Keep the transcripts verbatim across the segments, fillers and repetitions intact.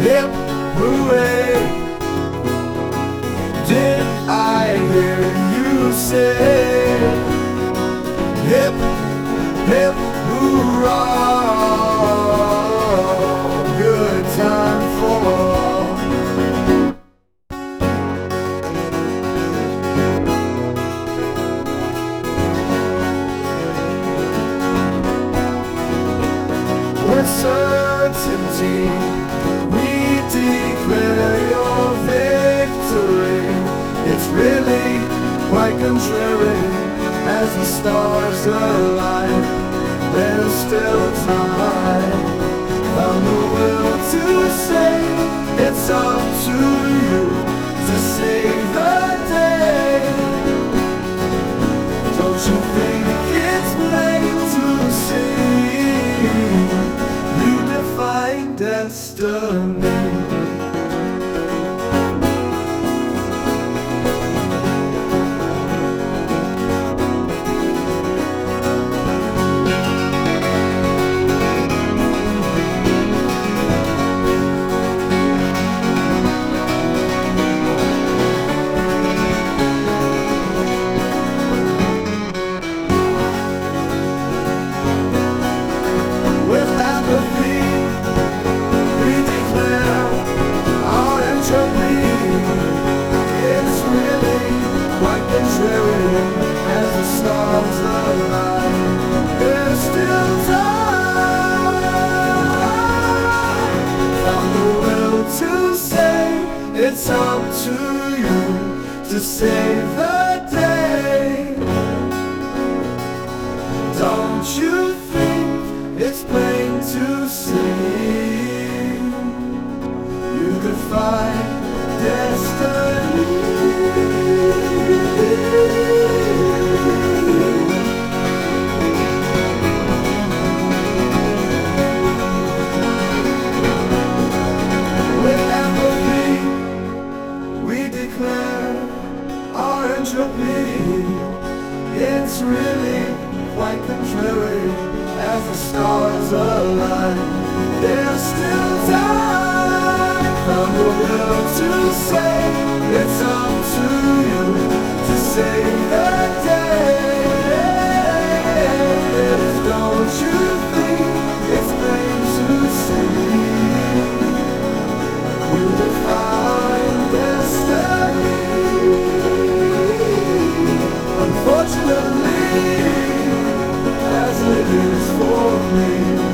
hip hooray. Did I hear you say hip, hip, hoorah? Good time for all. With certainty we declare your victory. It's really quite contrary as the stars align. There's still time. Found the will to say it's up to you to save the day. Don't you think it's plain to see you define destiny? As the stars align, there's still time. Found the will to say it's up to you to save the day. Don't you think it's plain to see you could find destiny? With empathy, we declare our entropy. It's really quite contrary as the stars align. There's still time from the will to say it's up to you to save the day. Don't you think it's plain to see you define destiny? Unfortunately, as it is for me.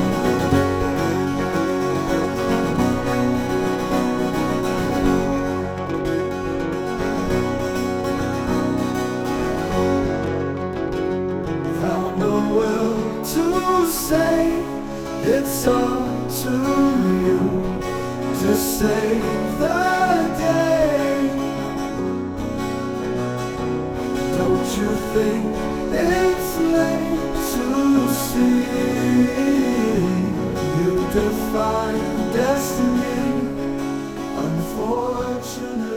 To say it's up to you to save the day. Don't you think it's late to see you define destiny? Unfortunately.